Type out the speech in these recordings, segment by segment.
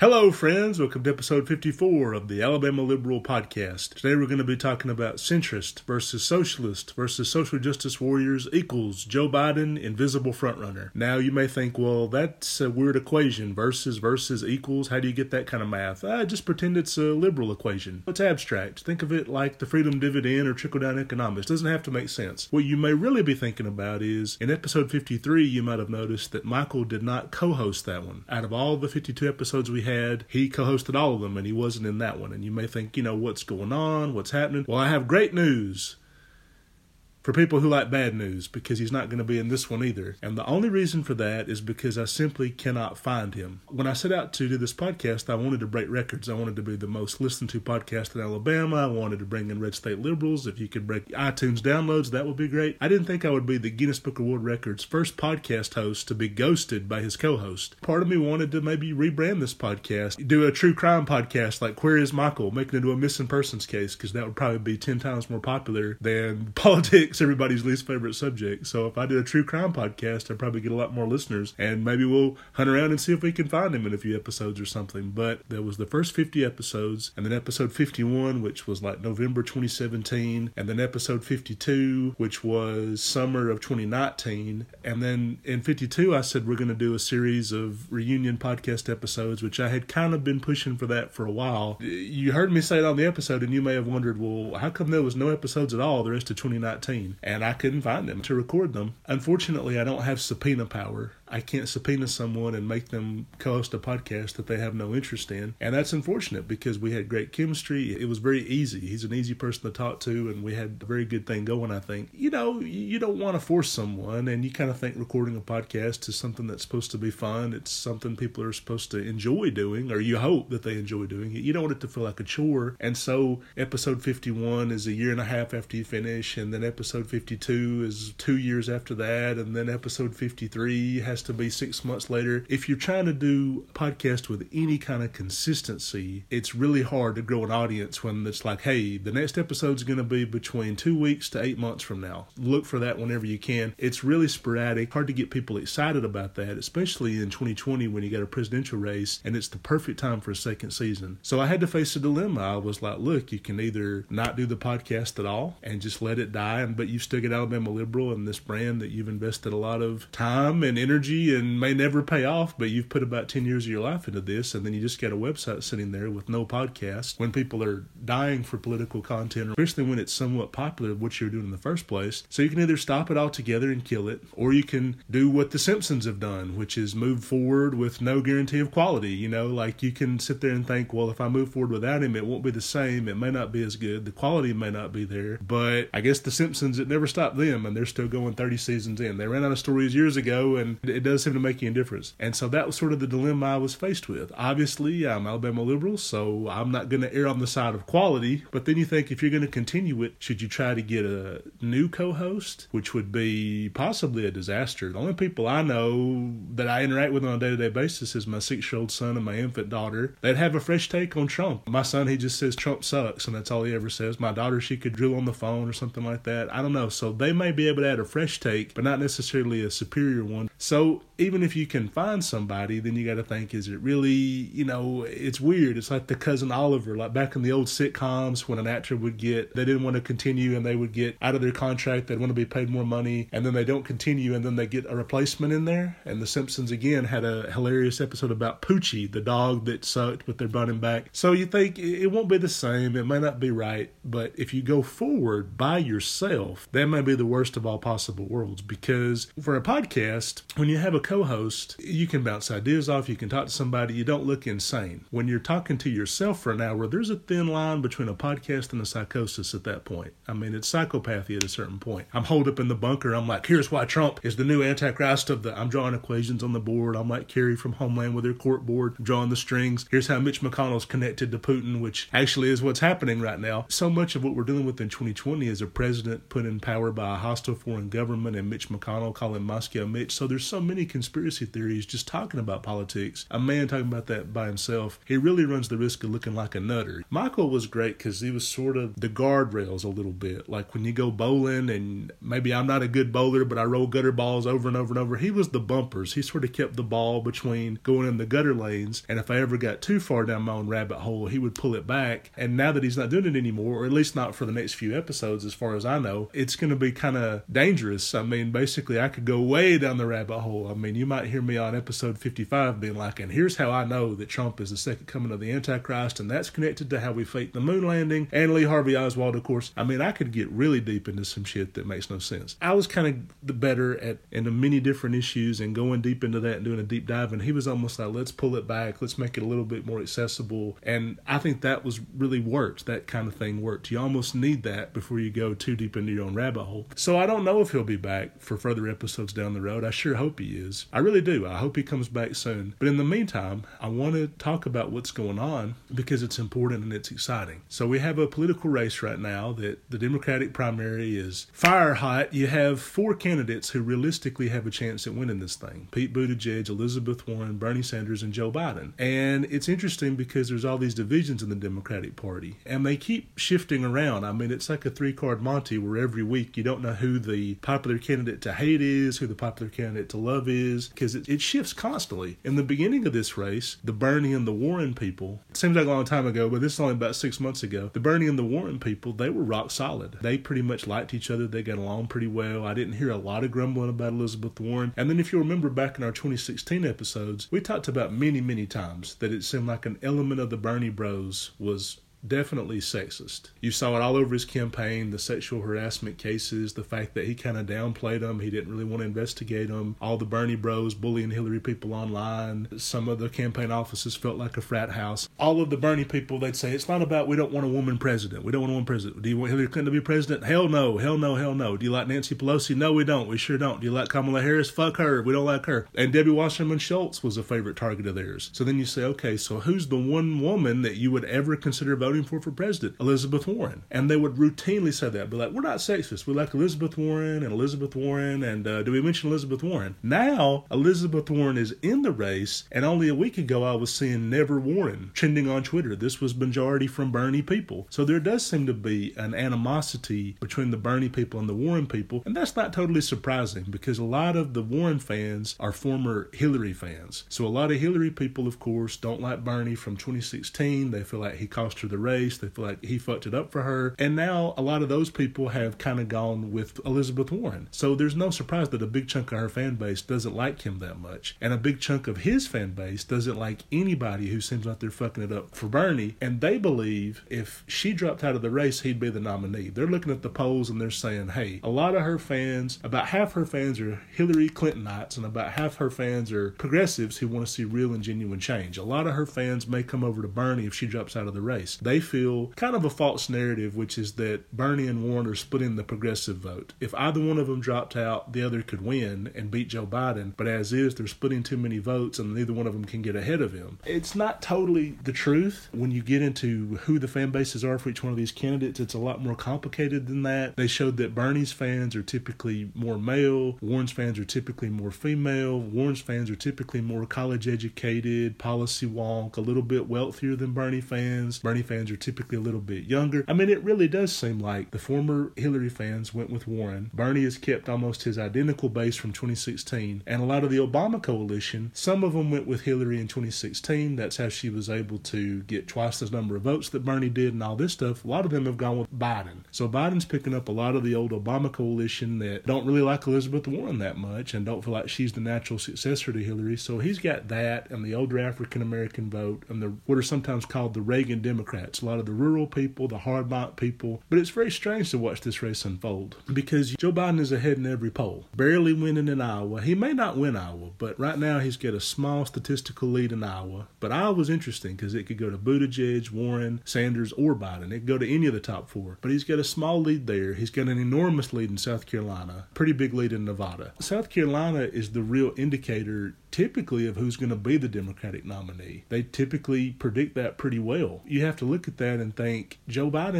Hello, friends. Welcome to episode 54 of the Alabama Liberal Podcast. Today we're going to be talking about centrist versus socialist versus social justice warriors equals Joe Biden, invisible frontrunner. Now, you may think, well, that's a weird equation. Versus equals. How do you get that kind of math? Just pretend it's a liberal equation. It's abstract. Think of it like the freedom dividend or trickle-down economics. It doesn't have to make sense. What you may really be thinking about is, in episode 53, you might have noticed that Michael did not co-host that one. Out of all the 52 episodes we had, he co-hosted all of them, and he wasn't in that one. And you may think, what's going on? What's happening? Well, I have great news for people who like bad news, because he's not going to be in this one either. And the only reason for that is because I simply cannot find him. When I set out to do this podcast, I wanted to break records. I wanted to be the most listened to podcast in Alabama. I wanted to bring in red state liberals. If you could break iTunes downloads, that would be great. I didn't think I would be the Guinness Book of World Records first podcast host to be ghosted by his co-host. Part of me wanted to maybe rebrand this podcast, do a true crime podcast like Where is Michael, making it into a missing persons case, because that would probably be 10 times more popular than politics, everybody's least favorite subject. So if I did a true crime podcast, I'd probably get a lot more listeners, and maybe we'll hunt around and see if we can find him in a few episodes or something. But there was the first 50 episodes, and then episode 51, which was like November 2017, and then episode 52, which was summer of 2019. And then in 52, I said we're going to do a series of reunion podcast episodes, which I had kind of been pushing for that for a while. You heard me say it on the episode, and you may have wondered, well, how come there was no episodes at all the rest of 2019? And I couldn't find them to record them. Unfortunately, I don't have subpoena power. I can't subpoena someone and make them co-host a podcast that they have no interest in. And that's unfortunate, because we had great chemistry. It was very easy. He's an easy person to talk to, and we had a very good thing going, I think. You don't want to force someone, and you kind of think recording a podcast is something that's supposed to be fun. It's something people are supposed to enjoy doing, or you hope that they enjoy doing it. You don't want it to feel like a chore. And so episode 51 is a year and a half after you finish, and then episode 52 is 2 years after that, and then episode 53 has to be 6 months later. If you're trying to do a podcast with any kind of consistency, it's really hard to grow an audience when it's like, hey, the next episode's going to be between 2 weeks to 8 months from now. Look for that whenever you can. It's really sporadic, hard to get people excited about that, especially in 2020 when you got a presidential race, and it's the perfect time for a second season. So I had to face a dilemma. I was like, look, you can either not do the podcast at all and just let it die, but you still get Alabama Liberal and this brand that you've invested a lot of time and energy and may never pay off, but you've put about 10 years of your life into this, and then you just got a website sitting there with no podcast when people are dying for political content, especially when it's somewhat popular, what you're doing in the first place. So you can either stop it altogether and kill it, or you can do what the Simpsons have done, which is move forward with no guarantee of quality. Like you can sit there and think, well, if I move forward without him, it won't be the same. It may not be as good. The quality may not be there, but I guess the Simpsons, it never stopped them, and they're still going 30 seasons in. They ran out of stories years ago, and it does seem to make any difference. And so that was sort of the dilemma I was faced with. Obviously, I'm Alabama Liberal, so I'm not going to err on the side of quality, but then you think, if you're going to continue it, should you try to get a new co-host, which would be possibly a disaster? The only people I know that I interact with on a day-to-day basis is my 6-year-old son and my infant daughter. They'd have a fresh take on Trump. My son, he just says Trump sucks, and that's all he ever says. My daughter, she could drill on the phone or something like that. I don't know. So they may be able to add a fresh take, but not necessarily a superior one. So even if you can find somebody, then you got to think, is it really, it's weird. It's like the Cousin Oliver, like back in the old sitcoms when an actor they didn't want to continue and they would get out of their contract, they'd want to be paid more money, and then they don't continue, and then they get a replacement in there. And the Simpsons again had a hilarious episode about Poochie, the dog that sucked, but they brought him back. So you think it won't be the same, it may not be right, but if you go forward by yourself, that may be the worst of all possible worlds, because for a podcast, when you have a co-host, you can bounce ideas off, you can talk to somebody, you don't look insane. When you're talking to yourself for an hour, there's a thin line between a podcast and a psychosis at that point. I mean, it's psychopathy at a certain point. I'm holed up in the bunker, I'm like, here's why Trump is the new Antichrist I'm drawing equations on the board. I'm like Kerry from Homeland with her court board, drawing the strings. Here's how Mitch McConnell's connected to Putin, which actually is what's happening right now. So much of what we're dealing with in 2020 is a president put in power by a hostile foreign government and Mitch McConnell calling Moscow Mitch. So there's so many conspiracy theories just talking about politics. A man talking about that by himself, he really runs the risk of looking like a nutter. Michael was great because he was sort of the guardrails a little bit. Like when you go bowling, and maybe I'm not a good bowler, but I roll gutter balls over and over and over. He was the bumpers. He sort of kept the ball between going in the gutter lanes, and if I ever got too far down my own rabbit hole, he would pull it back. And now that he's not doing it anymore, or at least not for the next few episodes as far as I know, it's going to be kind of dangerous. I mean, basically I could go way down the rabbit hole. I mean, you might hear me on episode 55 being like, and here's how I know that Trump is the second coming of the Antichrist, and that's connected to how we faked the moon landing, and Lee Harvey Oswald, of course. I mean, I could get really deep into some shit that makes no sense. I was kind of the better at into many different issues and going deep into that and doing a deep dive, and he was almost like, let's pull it back, let's make it a little bit more accessible. And I think that was really worked. That kind of thing worked. You almost need that before you go too deep into your own rabbit hole. So I don't know if he'll be back for further episodes down the road. I sure hope he is. I really do. I hope he comes back soon. But in the meantime, I want to talk about what's going on because it's important and it's exciting. So we have a political race right now that the Democratic primary is fire hot. You have 4 candidates who realistically have a chance at winning this thing: Pete Buttigieg, Elizabeth Warren, Bernie Sanders, and Joe Biden. And it's interesting because there's all these divisions in the Democratic Party, and they keep shifting around. I mean, it's like a 3-card Monte where every week you don't know who the popular candidate to hate is, who the popular candidate to love is, because it shifts constantly. In the beginning of this race, the Bernie and the Warren people, it seems like a long time ago, but this is only about 6 months ago, the Bernie and the Warren people, they were rock solid. They pretty much liked each other. They got along pretty well. I didn't hear a lot of grumbling about Elizabeth Warren. And then if you remember back in our 2016 episodes, we talked about many times that it seemed like an element of the Bernie bros was definitely sexist. You saw it all over his campaign, the sexual harassment cases, the fact that he kind of downplayed them. He didn't really want to investigate them. All the Bernie bros bullying Hillary people online. Some of the campaign offices felt like a frat house. All of the Bernie people, they'd say, it's not about we don't want a woman president. We don't want a woman president. Do you want Hillary Clinton to be president? Hell no, hell no, hell no. Do you like Nancy Pelosi? No, we don't. We sure don't. Do you like Kamala Harris? Fuck her. We don't like her. And Debbie Wasserman Schultz was a favorite target of theirs. So then you say, okay, so who's the one woman that you would ever consider voting for president? Elizabeth Warren. And they would routinely say that, be like, we're not sexist. We like Elizabeth Warren, and do we mention Elizabeth Warren? Now, Elizabeth Warren is in the race, and only a week ago I was seeing Never Warren trending on Twitter. This was majority from Bernie people. So there does seem to be an animosity between the Bernie people and the Warren people, and that's not totally surprising because a lot of the Warren fans are former Hillary fans. So a lot of Hillary people, of course, don't like Bernie from 2016. They feel like he cost her the race. They feel like he fucked it up for her. And now a lot of those people have kind of gone with Elizabeth Warren. So there's no surprise that a big chunk of her fan base doesn't like him that much. And a big chunk of his fan base doesn't like anybody who seems like they're fucking it up for Bernie. And they believe if she dropped out of the race, he'd be the nominee. They're looking at the polls and they're saying, hey, a lot of her fans, about half her fans are Hillary Clintonites and about half her fans are progressives who want to see real and genuine change. A lot of her fans may come over to Bernie if she drops out of the race. They feel kind of a false narrative, which is that Bernie and Warren are splitting the progressive vote. If either one of them dropped out, the other could win and beat Joe Biden. But as is, they're splitting too many votes and neither one of them can get ahead of him. It's not totally the truth. When you get into who the fan bases are for each one of these candidates, it's a lot more complicated than that. They showed that Bernie's fans are typically more male, Warren's fans are typically more female, Warren's fans are typically more college educated, policy wonk, a little bit wealthier than Bernie fans. Bernie fans are typically a little bit younger. I mean, it really does seem like the former Hillary fans went with Warren. Bernie has kept almost his identical base from 2016. And a lot of the Obama coalition, some of them went with Hillary in 2016. That's how she was able to get twice the number of votes that Bernie did and all this stuff. A lot of them have gone with Biden. So Biden's picking up a lot of the old Obama coalition that don't really like Elizabeth Warren that much and don't feel like she's the natural successor to Hillary. So he's got that and the older African-American vote and what are sometimes called the Reagan Democrats. A lot of the rural people, the hard-bought people. But it's very strange to watch this race unfold because Joe Biden is ahead in every poll, barely winning in Iowa. He may not win Iowa, but right now he's got a small statistical lead in Iowa. But Iowa's interesting because it could go to Buttigieg, Warren, Sanders, or Biden. It could go to any of the top 4. But he's got a small lead there. He's got an enormous lead in South Carolina, pretty big lead in Nevada. South Carolina is the real indicator typically of who's going to be the Democratic nominee. They typically predict that pretty well. You have to look at that and think Joe Biden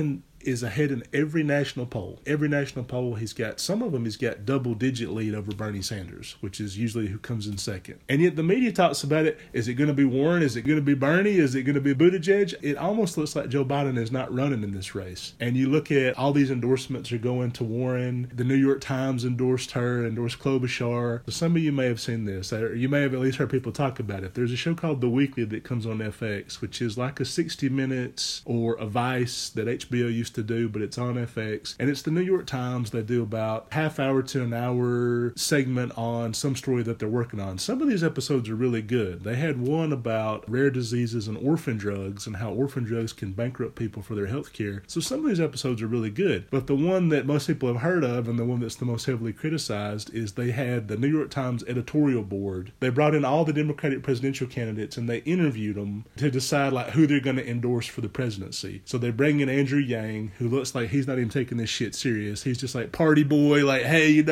is ahead in every national poll. Every national poll, he's got double-digit lead over Bernie Sanders, which is usually who comes in second. And yet the media talks about it. Is it going to be Warren? Is it going to be Bernie? Is it going to be Buttigieg? It almost looks like Joe Biden is not running in this race. And you look at all these endorsements are going to Warren. The New York Times endorsed her, endorsed Klobuchar. So some of you may have seen this, or you may have at least heard people talk about it. There's a show called The Weekly that comes on FX, which is like a 60 Minutes or a Vice that HBO used to do, but it's on FX. And it's the New York Times. They do about half hour to an hour segment on some story that they're working on. Some of these episodes are really good. They had one about rare diseases and orphan drugs and how orphan drugs can bankrupt people for their health care. So some of these episodes are really good. But the one that most people have heard of and the one that's the most heavily criticized is they had the New York Times editorial board. They brought in all the Democratic presidential candidates and they interviewed them to decide like who they're going to endorse for the presidency. So they bring in Andrew Yang, who looks like he's not even taking this shit serious. He's just like party boy, like, hey, he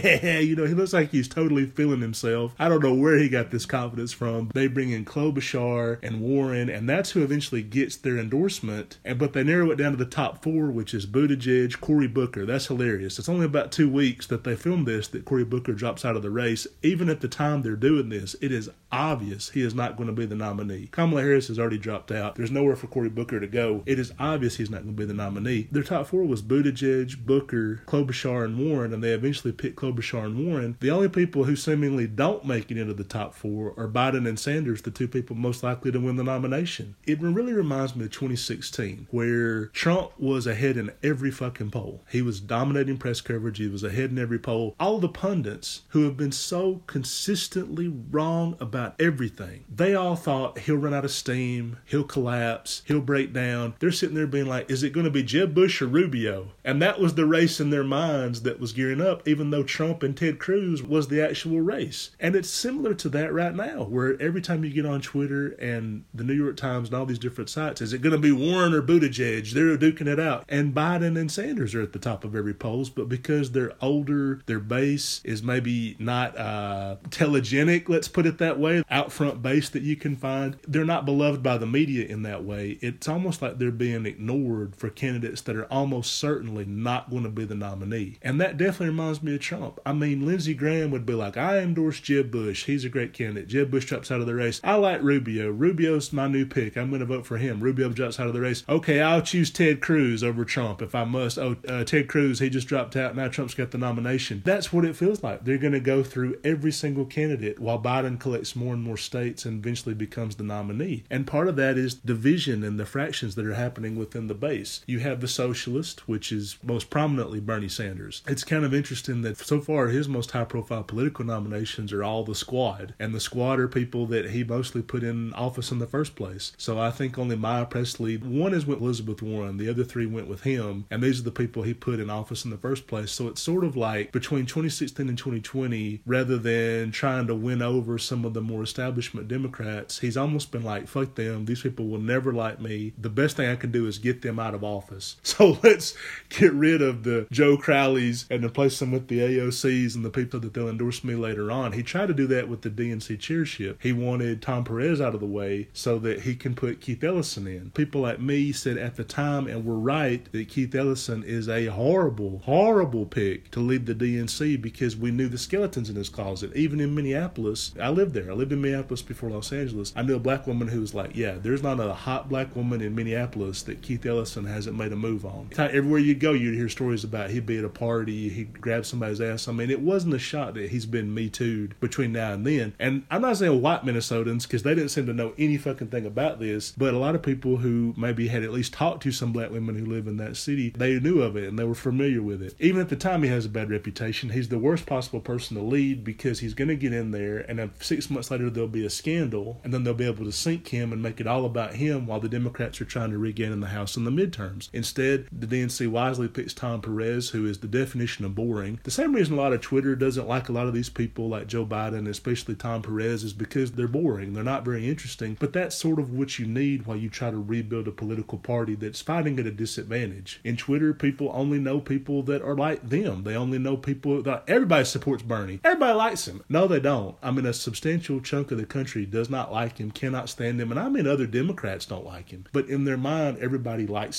looks like he's totally feeling himself. I don't know where he got this confidence from. They bring in Klobuchar and Warren, and that's who eventually gets their endorsement. But they narrow it down to the top four, which is Buttigieg, Cory Booker. That's hilarious. It's only about 2 weeks that they filmed this that Cory Booker drops out of the race. Even at the time they're doing this, it is obvious he is not going to be the nominee. Kamala Harris has already dropped out. There's nowhere for Cory Booker to go. It is obvious he's not going to be the nominee. Their top four was Buttigieg, Booker, Klobuchar, and Warren, and they eventually picked Klobuchar and Warren. The only people who seemingly don't make it into the top four are Biden and Sanders, the two people most likely to win the nomination. It really reminds me of 2016, where Trump was ahead in every fucking poll. He was dominating press coverage. He was ahead in every poll. All the pundits who have been so consistently wrong about everything, they all thought he'll run out of steam, he'll collapse, he'll break down. They're sitting there being like, is it going to be Jeb Bush or Rubio? And that was the race in their minds that was gearing up, even though Trump and Ted Cruz was the actual race. And it's similar to that right now, where every time you get on Twitter and the New York Times and all these different sites, is it going to be Warren or Buttigieg? They're duking it out. And Biden and Sanders are at the top of every polls, but because they're older, their base is maybe not telegenic, let's put it that way, out front base that you can find. They're not beloved by the media in that way. It's almost like they're being ignored for candidates that are almost certainly not going to be the nominee. And that definitely reminds me of Trump. I mean, Lindsey Graham would be like, I endorse Jeb Bush. He's a great candidate. Jeb Bush drops out of the race. I like Rubio. Rubio's my new pick. I'm going to vote for him. Rubio drops out of the race. Okay, I'll choose Ted Cruz over Trump if I must. Ted Cruz, he just dropped out. Now Trump's got the nomination. That's what it feels like. They're going to go through every single candidate while Biden collects more and more states and eventually becomes the nominee. And part of that is division and the fractions that are happening within the base. You have the socialist, which is most prominently Bernie Sanders. It's kind of interesting that so far his most high-profile political nominations are all the squad. And the squad are people that he mostly put in office in the first place. So I think only Maya Presley, one is with Elizabeth Warren, the other three went with him. And these are the people he put in office in the first place. So it's sort of like between 2016 and 2020, rather than trying to win over some of the more establishment Democrats, he's almost been like, fuck them. These people will never like me. The best thing I can do is get them out of office. So let's get rid of the Joe Crowleys and replace them with the AOCs and the people that they'll endorse me later on. He tried to do that with the DNC chairship. He wanted Tom Perez out of the way so that he can put Keith Ellison in. People like me said at the time, and were right, that Keith Ellison is a horrible, horrible pick to lead the DNC because we knew the skeletons in his closet. Even in Minneapolis, I lived there. I lived in Minneapolis before Los Angeles. I knew a black woman who was like, yeah, there's not a hot black woman in Minneapolis that Keith Ellison hasn't made a move on. Everywhere you go, you'd hear stories about he'd be at a party, he'd grab somebody's ass. I mean, it wasn't a shot that he's been Me Too'd between now and then. And I'm not saying white Minnesotans, because they didn't seem to know any fucking thing about this, but a lot of people who maybe had at least talked to some black women who live in that city, they knew of it and they were familiar with it. Even at the time, he has a bad reputation. He's the worst possible person to lead because he's going to get in there and then 6 months later there'll be a scandal and then they'll be able to sink him and make it all about him while the Democrats are trying to regain in the House in the midterms. Instead, the DNC wisely picks Tom Perez, who is the definition of boring. The same reason a lot of Twitter doesn't like a lot of these people like Joe Biden, especially Tom Perez, is because they're boring. They're not very interesting. But that's sort of what you need while you try to rebuild a political party that's fighting at a disadvantage. In Twitter, people only know people that are like them. They only know people that everybody supports Bernie. Everybody likes him. No, they don't. I mean, a substantial chunk of the country does not like him, cannot stand him, and I mean other Democrats don't like him. But in their mind, everybody likes him because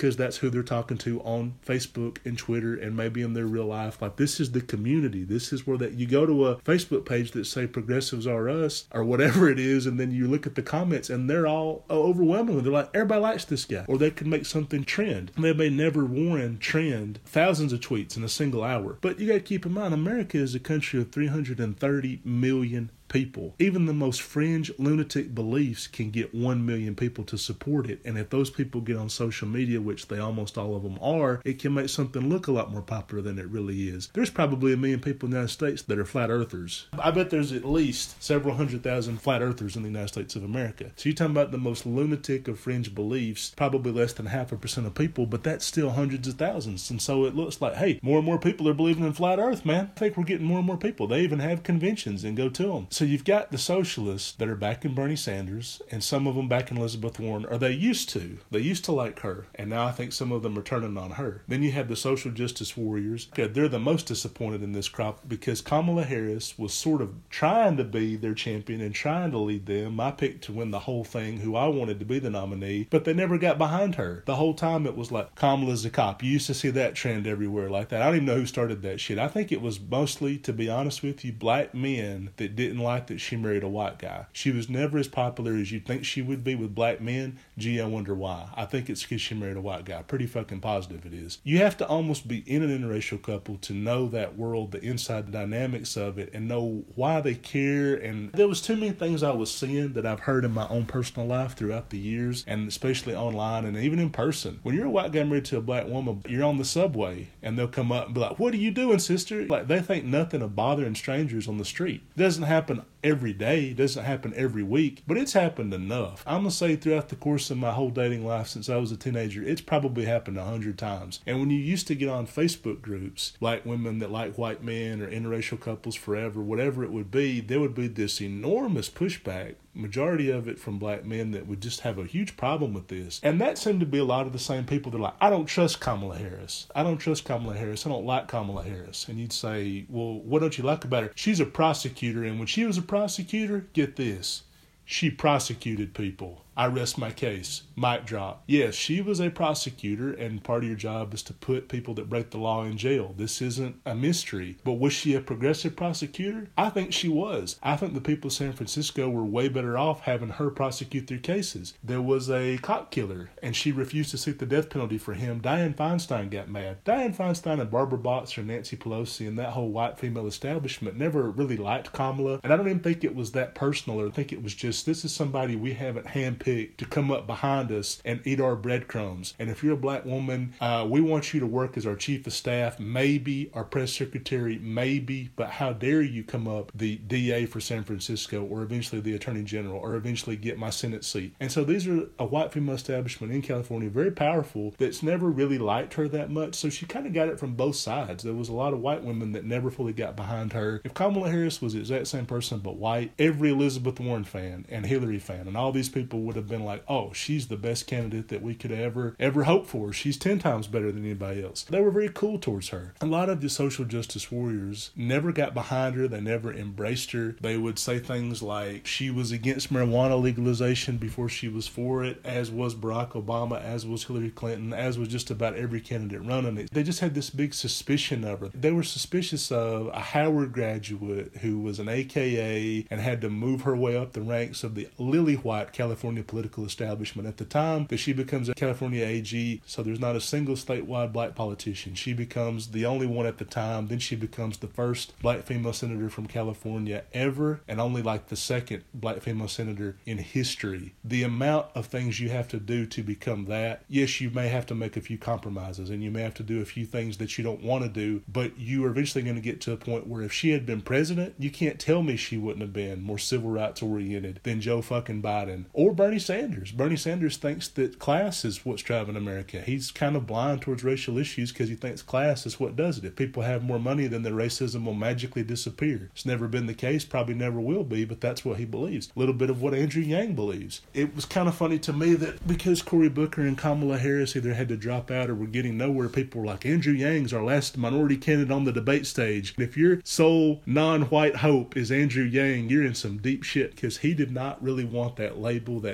because that's who they're talking to on Facebook and Twitter and maybe in their real life. Like, this is the community. This is where that you go to a Facebook page that say progressives are us or whatever it is, and then you look at the comments and they're all overwhelmingly, they're like, everybody likes this guy. Or they could make something trend. They may never Warren trend thousands of tweets in a single hour. But you got to keep in mind, America is a country of 330 million people. Even the most fringe lunatic beliefs can get 1 million people to support it. And if those people get on social media, which they almost all of them are, it can make something look a lot more popular than it really is. There's probably 1 million people in the United States that are flat earthers. I bet there's at least several 100,000 flat earthers in the United States of America. So you're talking about the most lunatic of fringe beliefs, probably less than 0.5% of people, but that's still hundreds of thousands. And so it looks like, hey, more and more people are believing in flat earth, man. I think we're getting more and more people. They even have conventions and go to them. So you've got the socialists that are backing Bernie Sanders, and some of them backing Elizabeth Warren, or they used to. They used to like her, and now I think some of them are turning on her. Then you have the social justice warriors. Okay, they're the most disappointed in this crop because Kamala Harris was sort of trying to be their champion and trying to lead them. I picked to win the whole thing, who I wanted to be the nominee, but they never got behind her. The whole time it was like, Kamala's a cop. You used to see that trend everywhere like that. I don't even know who started that shit. I think it was mostly, to be honest with you, black men that didn't like that she married a white guy. She was never as popular as you'd think she would be with black men. Gee, I wonder why. I think it's because she married a white guy. Pretty fucking positive it is. You have to almost be in an interracial couple to know that world, the inside dynamics of it, and know why they care. And there was too many things I was seeing that I've heard in my own personal life throughout the years, and especially online and even in person. When you're a white guy married to a black woman, you're on the subway and they'll come up and be like, what are you doing, sister? Like, they think nothing of bothering strangers on the street. It doesn't happen every day. It doesn't happen every week, but it's happened enough. I'm going to say throughout the course of my whole dating life since I was a teenager, it's probably happened 100 times. And when you used to get on Facebook groups, like women that like white men or interracial couples forever, whatever it would be, there would be this enormous pushback, majority of it from black men that would just have a huge problem with this. And that seemed to be a lot of the same people that are like, I don't trust Kamala Harris. I don't trust Kamala Harris. I don't like Kamala Harris. And you'd say, well, what don't you like about her? She's a prosecutor, and when she was a prosecutor, get this, she prosecuted people. I rest my case. Mic drop. Yes, she was a prosecutor, and part of your job is to put people that break the law in jail. This isn't a mystery. But was she a progressive prosecutor? I think she was. I think the people of San Francisco were way better off having her prosecute their cases. There was a cop killer, and she refused to seek the death penalty for him. Dianne Feinstein got mad. Dianne Feinstein and Barbara Boxer, Nancy Pelosi, and that whole white female establishment never really liked Kamala. And I don't even think it was that personal, or I think it was just, this is somebody we haven't handpicked to come up behind us and eat our breadcrumbs. And if you're a black woman, we want you to work as our chief of staff, maybe our press secretary, maybe, but how dare you come up the DA for San Francisco, or eventually the attorney general, or eventually get my Senate seat. And so these are a white female establishment in California, very powerful, that's never really liked her that much. So she kind of got it from both sides. There was a lot of white women that never fully got behind her. If Kamala Harris was the exact same person but white, every Elizabeth Warren fan and Hillary fan and all these people would have been like, oh, she's the best candidate that we could ever hope for. She's 10 times better than anybody else. They were very cool towards her. A lot of the social justice warriors never got behind her. They never embraced her. They would say things like she was against marijuana legalization before she was for it, as was Barack Obama, as was Hillary Clinton, as was just about every candidate running it. They just had this big suspicion of her. They were suspicious of a Howard graduate who was an AKA and had to move her way up the ranks of the lily white California political establishment at the time that she becomes a California AG. So there's not a single statewide black politician. She becomes the only one at the time. Then she becomes the first black female senator from California ever, and only like the second black female senator in history. The amount of things you have to do to become that, yes, you may have to make a few compromises and you may have to do a few things that you don't want to do, but you are eventually going to get to a point where if she had been president, you can't tell me she wouldn't have been more civil rights oriented than Joe fucking Biden or Bernie Sanders. Bernie Sanders thinks that class is what's driving America. He's kind of blind towards racial issues because he thinks class is what does it. If people have more money, then their racism will magically disappear. It's never been the case, probably never will be, but that's what he believes. A little bit of what Andrew Yang believes. It was kind of funny to me that because Cory Booker and Kamala Harris either had to drop out or were getting nowhere, people were like, Andrew Yang's our last minority candidate on the debate stage. If your sole non-white hope is Andrew Yang, you're in some deep shit, because he did not really want that label, that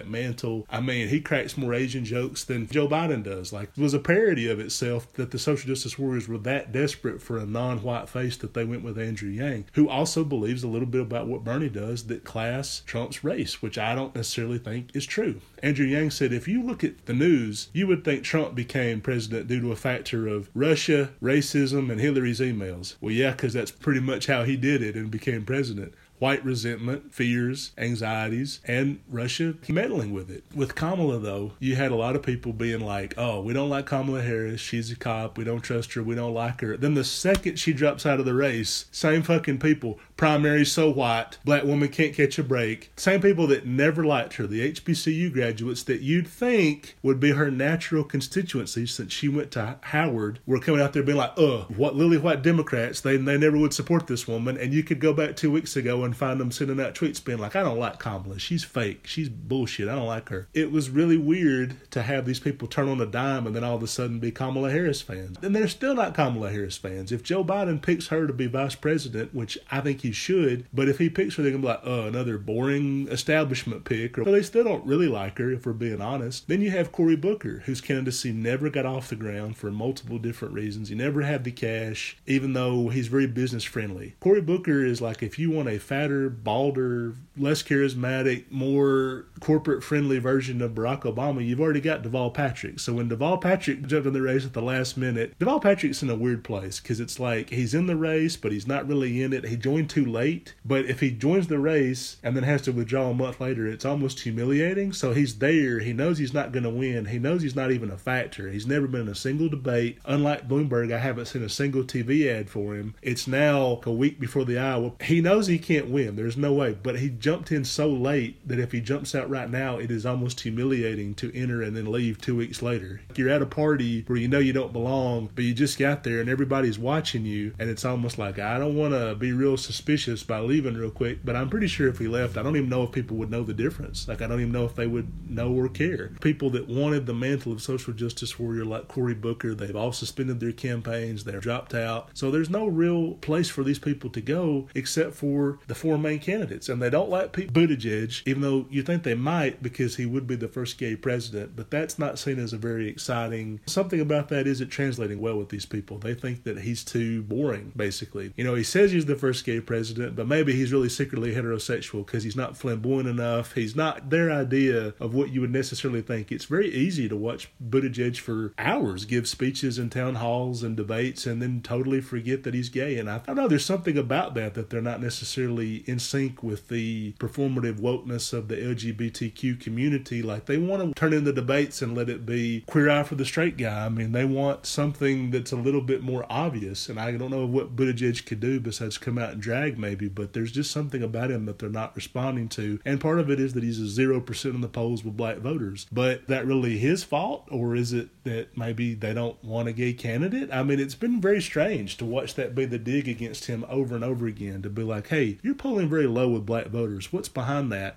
that mantle. I mean, he cracks more Asian jokes than Joe Biden does. Like, it was a parody of itself that the social justice warriors were that desperate for a non-white face that they went with Andrew Yang, who also believes a little bit about what Bernie does, that class trumps race, which I don't necessarily think is true. Andrew Yang said, if you look at the news, you would think Trump became president due to a factor of Russia, racism, and Hillary's emails. Well, yeah, because that's pretty much how he did it and became president. White resentment, fears, anxieties, and Russia meddling with it. With Kamala, though, you had a lot of people being like, oh, we don't like Kamala Harris. She's a cop. We don't trust her. We don't like her. Then the second she drops out of the race, same fucking people. Primary so white. Black woman can't catch a break. Same people that never liked her. The HBCU graduates that you'd think would be her natural constituency since she went to Howard were coming out there being like, what lily white Democrats, they never would support this woman. And you could go back 2 weeks ago and find them sending out tweets being like, I don't like Kamala. She's fake. She's bullshit. I don't like her. It was really weird to have these people turn on a dime and then all of a sudden be Kamala Harris fans. And they're still not Kamala Harris fans. If Joe Biden picks her to be vice president, which I think he should, but if he picks her, they're going to be like, another boring establishment pick. So they still don't really like her, if we're being honest. Then you have Cory Booker, whose candidacy never got off the ground for multiple different reasons. He never had the cash, even though he's very business friendly. Cory Booker is like, if you want a fatter, balder, less charismatic, more corporate-friendly version of Barack Obama, you've already got Deval Patrick. So when Deval Patrick jumped in the race at the last minute, Deval Patrick's in a weird place because it's like he's in the race, but he's not really in it. He joined too late, but if he joins the race and then has to withdraw a month later, it's almost humiliating. So he's there. He knows he's not going to win. He knows he's not even a factor. He's never been in a single debate. Unlike Bloomberg, I haven't seen a single TV ad for him. It's now a week before the Iowa. He knows he can't win. There's no way. But he jumped in so late that if he jumps out right now, it is almost humiliating to enter and then leave 2 weeks later. You're at a party where you know you don't belong, but you just got there and everybody's watching you, and it's almost like, I don't want to be real suspicious by leaving real quick, but I'm pretty sure if he left, I don't even know if people would know the difference. Like, I don't even know if they would know or care. People that wanted the mantle of social justice warrior like Cory Booker, they've all suspended their campaigns, they're dropped out. So there's no real place for these people to go except for the four main candidates. And they don't like Pete Buttigieg, even though you think they might because he would be the first gay president, but that's not seen as a very exciting. Something about that isn't translating well with these people. They think that he's too boring, basically. You know, he says he's the first gay president, but maybe he's really secretly heterosexual because he's not flamboyant enough. He's not their idea of what you would necessarily think. It's very easy to watch Buttigieg for hours give speeches in town halls and debates and then totally forget that he's gay. And I don't know, there's something about that they're not necessarily in sync with the performative wokeness of the LGBTQ community. Like, they want to turn in the debates and let it be Queer Eye for the Straight Guy. I mean, they want something that's a little bit more obvious. And I don't know what Buttigieg could do besides come out and drag maybe, but there's just something about him that they're not responding to. And part of it is that he's a 0% in the polls with black voters. But that really his fault? Or is it that maybe they don't want a gay candidate? I mean, it's been very strange to watch that be the dig against him over and over again, to be like, hey, you're polling very low with black voters. What's behind that?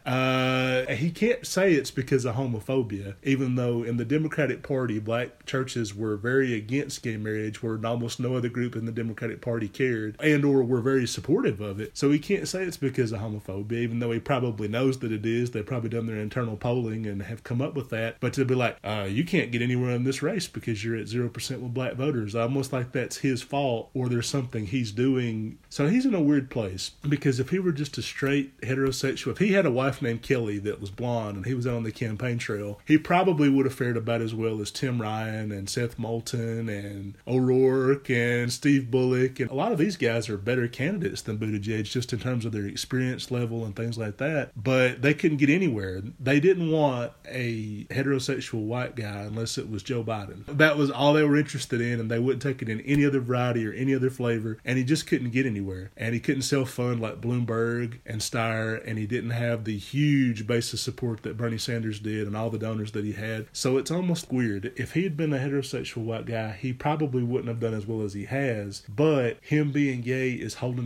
He can't say it's because of homophobia, even though in the Democratic Party, black churches were very against gay marriage, where almost no other group in the Democratic Party cared and or were very supportive of it. So he can't say it's because of homophobia, even though he probably knows that it is. They've probably done their internal polling and have come up with that. But to be like, you can't get anywhere in this race because you're at 0% with black voters, almost like that's his fault or there's something he's doing. So he's in a weird place, because if he were just a straight heterosexual, if he had a wife named Kelly that was blonde and he was out on the campaign trail, he probably would have fared about as well as Tim Ryan and Seth Moulton and O'Rourke and Steve Bullock. And a lot of these guys are better candidates than Buttigieg just in terms of their experience level and things like that. But they couldn't get anywhere. They didn't want a heterosexual white guy unless it was Joe Biden. That was all they were interested in, and they wouldn't take it in any other variety or any other flavor. And he just couldn't get anywhere. And he couldn't self-fund like Bloomberg and Steyer, and he didn't have the huge base of support that Bernie Sanders did and all the donors that he had. So it's almost weird. If he had been a heterosexual white guy, he probably wouldn't have done as well as he has, but him being gay is holding him back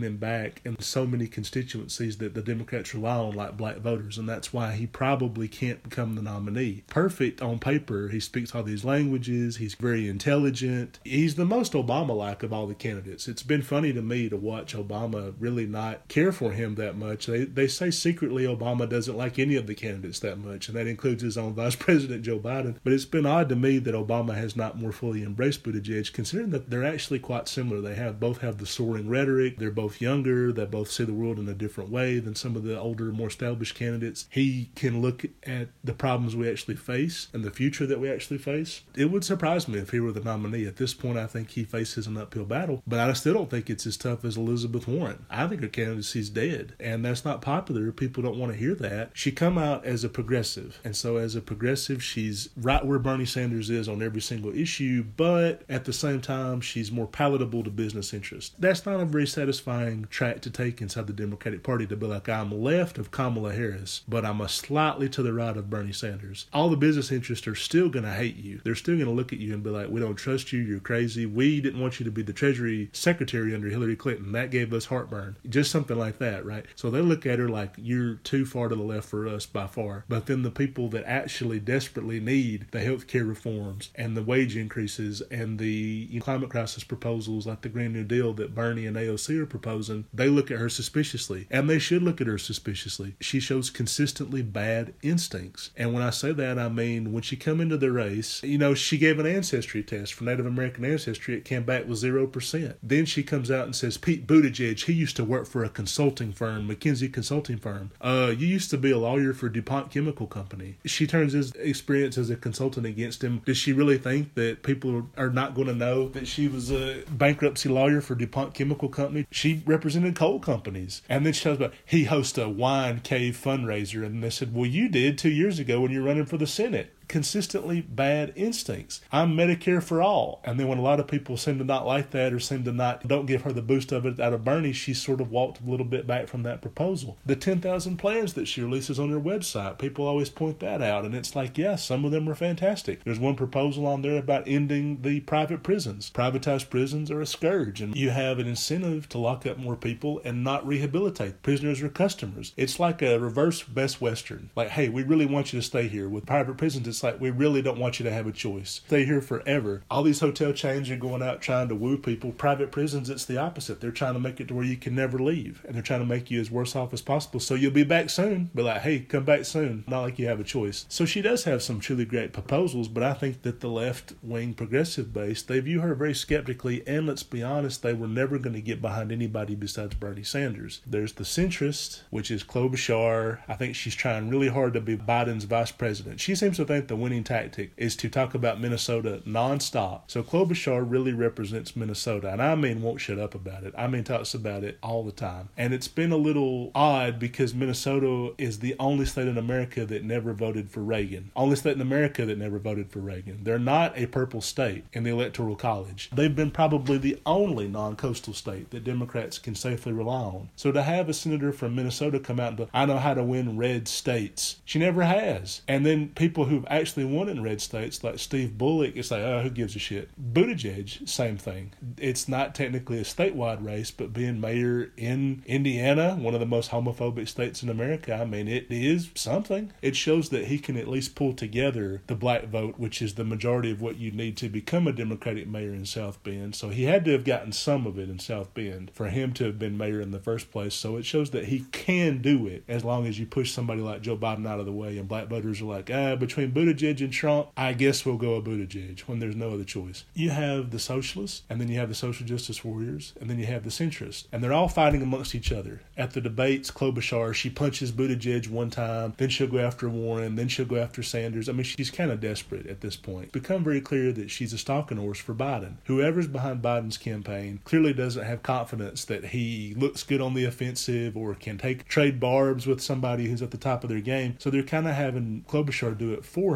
back in so many constituencies that the Democrats rely on, like black voters, and that's why he probably can't become the nominee. Perfect on paper. He speaks all these languages. He's very intelligent. He's the most Obama-like of all the candidates. It's been funny to me to watch Obama really not care for him that much. They say secretly Obama doesn't like any of the candidates that much, and that includes his own Vice President Joe Biden. But it's been odd to me that Obama has not more fully embraced Buttigieg, considering that they're actually quite similar. They both have the soaring rhetoric. They're both younger. They both see the world in a different way than some of the older, more established candidates. He can look at the problems we actually face and the future that we actually face. It would surprise me if he were the nominee. At this point, I think he faces an uphill battle, but I still don't think it's as tough as Elizabeth Warren. I think her candidacy's dead, and that's not popular. People don't want to hear that. She come out as a progressive, and so as a progressive, she's right where Bernie Sanders is on every single issue, but at the same time, she's more palatable to business interests. That's not a very satisfying track to take inside the Democratic Party, to be like, I'm left of Kamala Harris, but I'm a slightly to the right of Bernie Sanders. All the business interests are still going to hate you. They're still going to look at you and be like, we don't trust you, you're crazy. We didn't want you to be the Treasury Secretary under Hillary Clinton. That gave us heartburn. Just something like that, right? So they look at her like, you're too far to the left for us by far. But then the people that actually desperately need the healthcare reforms and the wage increases and the climate crisis proposals like the Green New Deal that Bernie and AOC are proposing, they look at her suspiciously. And they should look at her suspiciously. She shows consistently bad instincts. And when I say that, I mean when she come into the race, she gave an ancestry test for Native American ancestry. It came back with 0%. Then she comes out and says, Pete Buttigieg, he used to work for a consulting firm, McKinsey consulting firm. You used to be a lawyer for DuPont Chemical Company. She turns his experience as a consultant against him. Does she really think that people are not going to know that she was a bankruptcy lawyer for DuPont Chemical Company? She represented coal companies. And then she tells about he hosts a wine cave fundraiser. And they said, well, you did 2 years ago when you were running for the Senate. Consistently bad instincts. I'm Medicare for all. And then when a lot of people seem to not like that or seem to don't give her the boost of it out of Bernie, she sort of walked a little bit back from that proposal. The 10,000 plans that she releases on her website, people always point that out. And it's like, yeah, some of them are fantastic. There's one proposal on there about ending the private prisons. Privatized prisons are a scourge. And you have an incentive to lock up more people and not rehabilitate. Prisoners are customers. It's like a reverse Best Western. Like, hey, we really want you to stay here. With private prisons, it's like, we really don't want you to have a choice. Stay here forever. All these hotel chains are going out trying to woo people. Private prisons, it's the opposite. They're trying to make it to where you can never leave. And they're trying to make you as worse off as possible. So you'll be back soon. Be like, hey, come back soon. Not like you have a choice. So she does have some truly great proposals, but I think that the left-wing progressive base, they view her very skeptically. And let's be honest, they were never going to get behind anybody besides Bernie Sanders. There's the centrist, which is Klobuchar. I think she's trying really hard to be Biden's vice president. She seems to think the winning tactic is to talk about Minnesota nonstop. So Klobuchar really represents Minnesota, and I mean won't shut up about it. I mean talks about it all the time. And it's been a little odd because Minnesota is the only state in America that never voted for Reagan. Only state in America that never voted for Reagan. They're not a purple state in the Electoral College. They've been probably the only non-coastal state that Democrats can safely rely on. So to have a senator from Minnesota come out and go, I know how to win red states. She never has. And then people who've actually won in red states like Steve Bullock, it's like, oh, who gives a shit? Buttigieg, same thing. It's not technically a statewide race, but being mayor in Indiana, one of the most homophobic states in America, I mean, it is something. It shows that he can at least pull together the black vote, which is the majority of what you need to become a Democratic mayor in South Bend. So he had to have gotten some of it in South Bend for him to have been mayor in the first place. So it shows that he can do it as long as you push somebody like Joe Biden out of the way. And black voters are like, between Buttigieg and Trump, I guess we'll go a Buttigieg when there's no other choice. You have the socialists, and then you have the social justice warriors, and then you have the centrists. And they're all fighting amongst each other. At the debates, Klobuchar, she punches Buttigieg one time, then she'll go after Warren, then she'll go after Sanders. I mean, she's kind of desperate at this point. It's become very clear that she's a stalking horse for Biden. Whoever's behind Biden's campaign clearly doesn't have confidence that he looks good on the offensive or can trade barbs with somebody who's at the top of their game. So they're kind of having Klobuchar do it for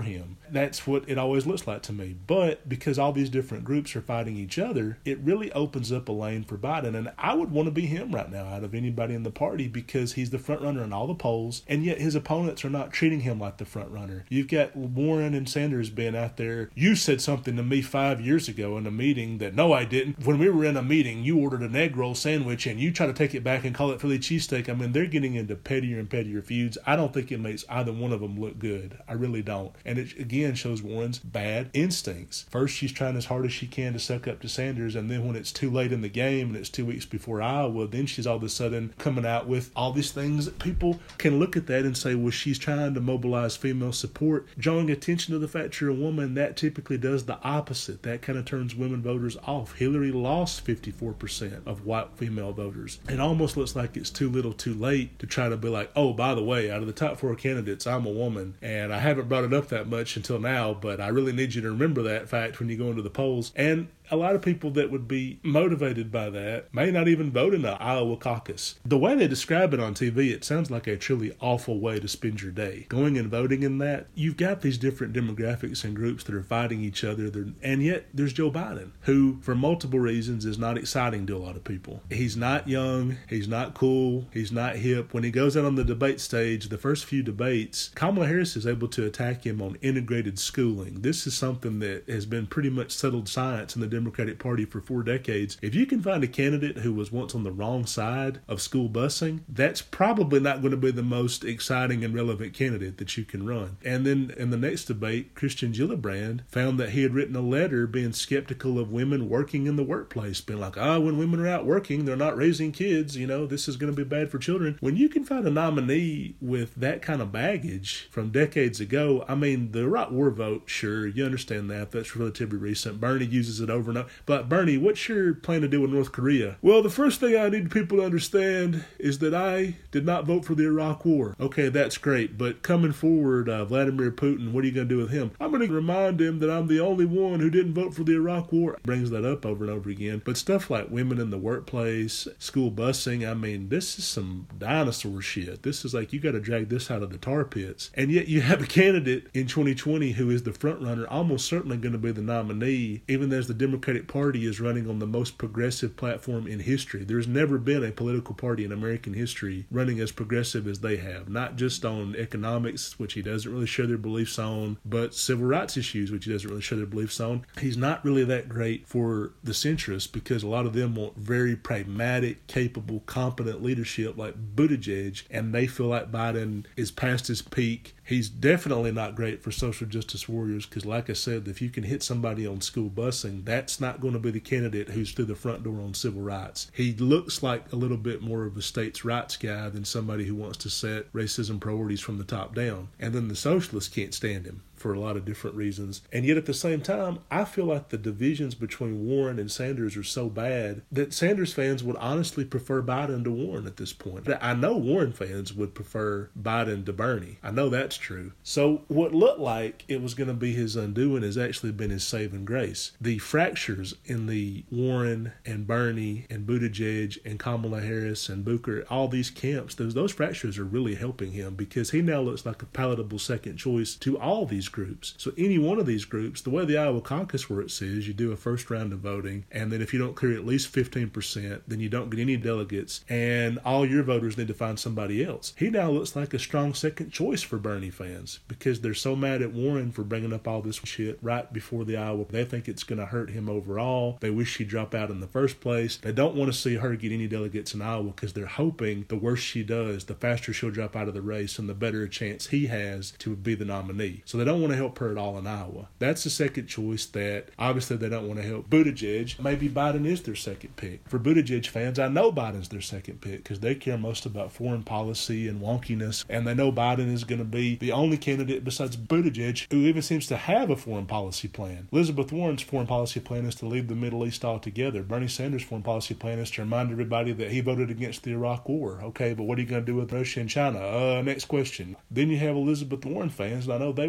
for him. That's what it always looks like to me. But because all these different groups are fighting each other, it really opens up a lane for Biden. And I would want to be him right now out of anybody in the party, because he's the front runner in all the polls, and yet his opponents are not treating him like the front runner. You've got Warren and Sanders being out there. You said something to me 5 years ago in a meeting that, no, I didn't. When we were in a meeting, you ordered an egg roll sandwich and you try to take it back and call it Philly cheesesteak. I mean, they're getting into pettier and pettier feuds. I don't think it makes either one of them look good. I really don't. And it again shows Warren's bad instincts. First, she's trying as hard as she can to suck up to Sanders, and then when it's too late in the game and it's 2 weeks before Iowa, then she's all of a sudden coming out with all these things that people can look at that and say, well, she's trying to mobilize female support, drawing attention to the fact you're a woman. That typically does the opposite. That kind of turns women voters off. Hillary lost 54% of white female voters. It almost looks like it's too little too late to try to be like, oh, by the way, out of the top 4 candidates, I'm a woman, and I haven't brought it up that much until now, but I really need you to remember that fact when you go into the polls. And a lot of people that would be motivated by that may not even vote in the Iowa caucus. The way they describe it on TV, it sounds like a truly awful way to spend your day. Going and voting in that, you've got these different demographics and groups that are fighting each other, and yet there's Joe Biden, who, for multiple reasons, is not exciting to a lot of people. He's not young, he's not cool, he's not hip. When he goes out on the debate stage, the first few debates, Kamala Harris is able to attack him on integrated schooling. This is something that has been pretty much settled science in the Democratic Party for 4 decades. If you can find a candidate who was once on the wrong side of school busing, that's probably not going to be the most exciting and relevant candidate that you can run. And then in the next debate, Christian Gillibrand found that he had written a letter being skeptical of women working in the workplace, being like, when women are out working, they're not raising kids, this is going to be bad for children. When you can find a nominee with that kind of baggage from decades ago, I mean, the Iraq War vote, sure, you understand that. That's relatively recent. Bernie uses it over and over. But Bernie, what's your plan to do with North Korea? Well, the first thing I need people to understand is that I did not vote for the Iraq War. Okay, that's great. But coming forward, Vladimir Putin, what are you going to do with him? I'm going to remind him that I'm the only one who didn't vote for the Iraq War. Brings that up over and over again. But stuff like women in the workplace, school busing, I mean, this is some dinosaur shit. This is like, you got to drag this out of the tar pits. And yet you have a candidate in 2020 who is the front runner, almost certainly going to be the nominee, even as the Democratic Party is running on the most progressive platform in history. There's never been a political party in American history running as progressive as they have, not just on economics, which he doesn't really share their beliefs on, but civil rights issues, which he doesn't really share their beliefs on. He's not really that great for the centrists because a lot of them want very pragmatic, capable, competent leadership like Buttigieg, and they feel like Biden is past his peak. He's definitely not great for social justice warriors because, like I said, if you can hit somebody on school busing, that's not going to be the candidate who's through the front door on civil rights. He looks like a little bit more of a states' rights guy than somebody who wants to set racism priorities from the top down. And then the socialists can't stand him for a lot of different reasons. And yet at the same time, I feel like the divisions between Warren and Sanders are so bad that Sanders fans would honestly prefer Biden to Warren at this point. I know Warren fans would prefer Biden to Bernie. I know that's true. So what looked like it was going to be his undoing has actually been his saving grace. The fractures in the Warren and Bernie and Buttigieg and Kamala Harris and Booker, all these camps, those fractures are really helping him because he now looks like a palatable second choice to all these groups. So any one of these groups, the way the Iowa caucus works is you do a first round of voting, and then if you don't clear at least 15%, then you don't get any delegates, and all your voters need to find somebody else. He now looks like a strong second choice for Bernie fans because they're so mad at Warren for bringing up all this shit right before the Iowa. They think it's going to hurt him overall. They wish she'd drop out in the first place. They don't want to see her get any delegates in Iowa because they're hoping the worse she does, the faster she'll drop out of the race and the better a chance he has to be the nominee. So they don't want to help her at all in Iowa. That's the second choice that obviously they don't want to help Buttigieg. Maybe Biden is their second pick. For Buttigieg fans, I know Biden's their second pick because they care most about foreign policy and wonkiness, and they know Biden is going to be the only candidate besides Buttigieg who even seems to have a foreign policy plan. Elizabeth Warren's foreign policy plan is to leave the Middle East altogether. Bernie Sanders' foreign policy plan is to remind everybody that he voted against the Iraq War. Okay, but what are you going to do with Russia and China? Next question. Then you have Elizabeth Warren fans, and I know they would prefer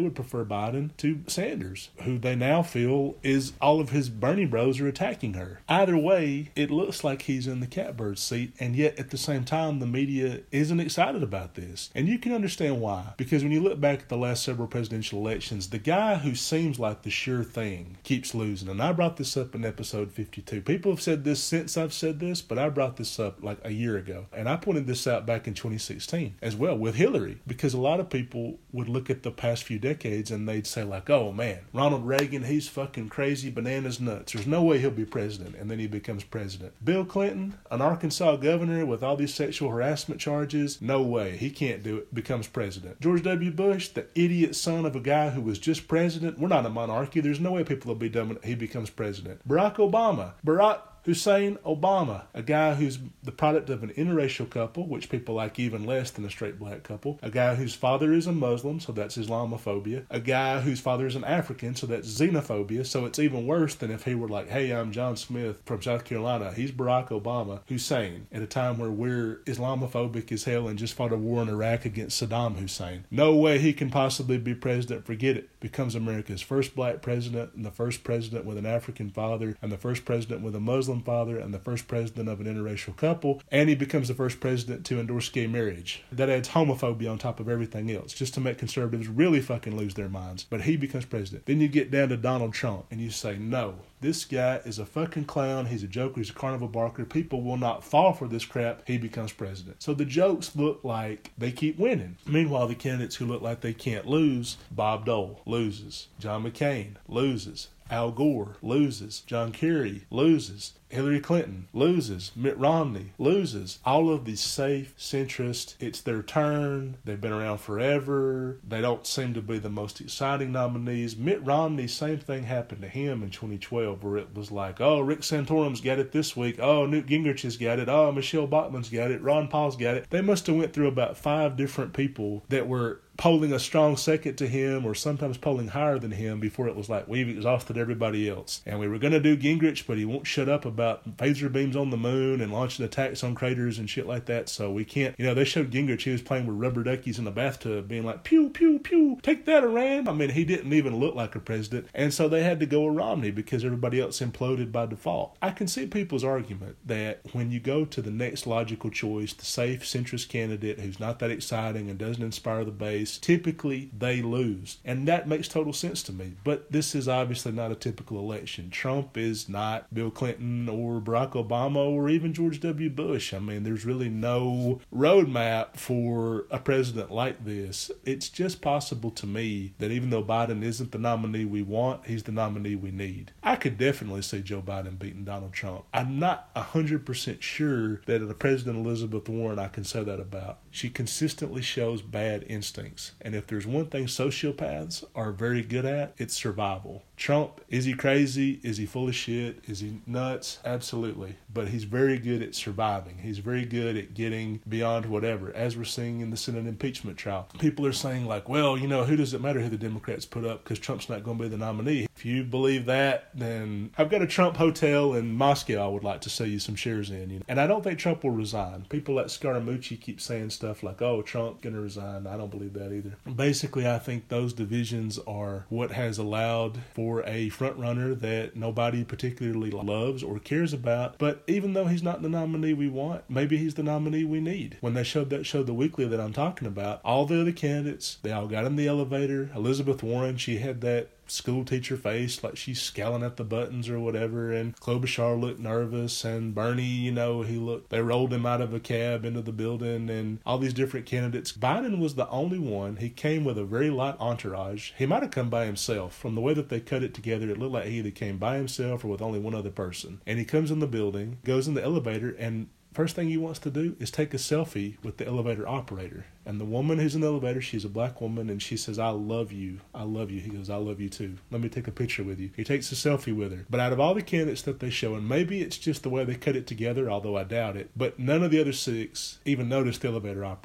Hunter Biden to Sanders, who they now feel is all of his Bernie bros are attacking her. Either way, it looks like he's in the catbird seat, and yet at the same time, the media isn't excited about this. And you can understand why. Because when you look back at the last several presidential elections, the guy who seems like the sure thing keeps losing. And I brought this up in episode 52. People have said this since I've said this, but I brought this up like a year ago. And I pointed this out back in 2016 as well with Hillary, because a lot of people would look at the past few decades and they'd say like, oh man, Ronald Reagan, he's fucking crazy bananas nuts. There's no way he'll be president. And then he becomes president. Bill Clinton, an Arkansas governor with all these sexual harassment charges, no way, he can't do it, becomes president. George W. Bush, the idiot son of a guy who was just president. We're not a monarchy. There's no way people will be dumb. He becomes president. Barack Obama, Barack Hussein Obama, a guy who's the product of an interracial couple, which people like even less than a straight black couple, a guy whose father is a Muslim, so that's Islamophobia, a guy whose father is an African, so that's xenophobia, so it's even worse than if he were like, hey, I'm John Smith from South Carolina. He's Barack Obama Hussein at a time where we're Islamophobic as hell and just fought a war in Iraq against Saddam Hussein. No way he can possibly be president. Forget it. Becomes America's first black president and the first president with an African father and the first president with a Muslim father and the first president of an interracial couple, and he becomes the first president to endorse gay marriage. That adds homophobia on top of everything else, just to make conservatives really fucking lose their minds. But he becomes president. Then you get down to Donald Trump, and you say, no, this guy is a fucking clown, he's a joker, he's a carnival barker, people will not fall for this crap, he becomes president. So the jokes look like they keep winning. Meanwhile, the candidates who look like they can't lose, Bob Dole loses, John McCain loses, Al Gore loses, John Kerry loses, Hillary Clinton loses, Mitt Romney loses. All of these safe, centrist, it's their turn, they've been around forever, they don't seem to be the most exciting nominees. Mitt Romney, same thing happened to him in 2012 where it was like, oh, Rick Santorum's got it this week, oh, Newt Gingrich has got it, oh, Michelle Bachmann's got it, Ron Paul's got it. They must have went through about 5 different people that were polling a strong second to him or sometimes polling higher than him before it was like, we've exhausted everybody else. And we were going to do Gingrich, but he won't shut up about phaser beams on the moon and launching attacks on craters and shit like that, so we can't. You know, they showed Gingrich, he was playing with rubber duckies in a bathtub being like, pew, pew, pew, take that, Iran. I mean, he didn't even look like a president, and so they had to go with Romney because everybody else imploded by default. I can see people's argument that when you go to the next logical choice, the safe centrist candidate who's not that exciting and doesn't inspire the base, typically they lose. And that makes total sense to me. But this is obviously not a typical election. Trump is not Bill Clinton or Barack Obama or even George W. Bush. I mean, there's really no roadmap for a president like this. It's just possible to me that even though Biden isn't the nominee we want, he's the nominee we need. I could definitely see Joe Biden beating Donald Trump. I'm not 100% sure that the President Elizabeth Warren I can say that about. She consistently shows bad instincts. And if there's one thing sociopaths are very good at, it's survival. Trump, is he crazy? Is he full of shit? Is he nuts? Absolutely. But he's very good at surviving. He's very good at getting beyond whatever, as we're seeing in the Senate impeachment trial. People are saying like, well, you know, who does it matter who the Democrats put up because Trump's not going to be the nominee? If you believe that, then I've got a Trump hotel in Moscow I would like to sell you some shares in. You know? And I don't think Trump will resign. People like Scaramucci keep saying stuff like, oh, Trump's going to resign. I don't believe that either. Basically, I think those divisions are what has allowed for a front runner that nobody particularly loves or cares about. But even though he's not the nominee we want, maybe he's the nominee we need. When they showed that show, The Weekly, that I'm talking about, all the other candidates, they all got in the elevator. Elizabeth Warren, she had that school teacher face, like she's scowling at the buttons or whatever, and Klobuchar looked nervous, and Bernie, you know, they rolled him out of a cab into the building, and all these different candidates. Biden was the only one. He came with a very light entourage. He might have come by himself. From the way that they cut it together, it looked like he either came by himself or with only one other person. And he comes in the building, goes in the elevator, and first thing he wants to do is take a selfie with the elevator operator. And the woman who's in the elevator, she's a black woman, and she says, I love you. I love you. He goes, I love you too. Let me take a picture with you. He takes a selfie with her. But out of all the candidates that they show, and maybe it's just the way they cut it together, although I doubt it, but none of the other 6 even noticed the elevator operator.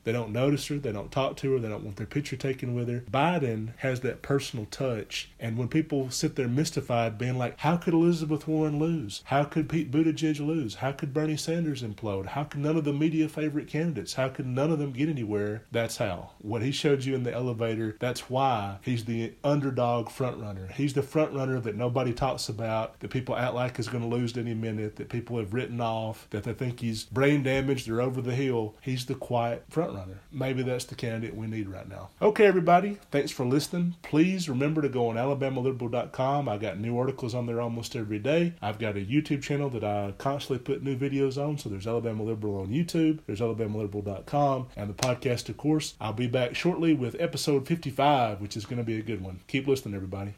They don't notice her. They don't talk to her. They don't want their picture taken with her. Biden has that personal touch. And when people sit there mystified, being like, how could Elizabeth Warren lose? How could Pete Buttigieg lose? How could Bernie Sanders implode? How could none of the media favorite candidates? How could none of them get anywhere? That's how. What he showed you in the elevator, that's why he's the underdog front runner. He's the front runner that nobody talks about, that people act like is going to lose any minute, that people have written off, that they think he's brain damaged or over the hill. He's the quiet front runner. Maybe that's the candidate we need right now. Okay, everybody. Thanks for listening. Please remember to go on alabamaliberal.com. I got new articles on there almost every day. I've got a YouTube channel that I constantly put new videos on. So there's Alabama Liberal on YouTube. There's alabamaliberal.com. And the podcast, of course. I'll be back shortly with episode 55, which is going to be a good one. Keep listening, everybody.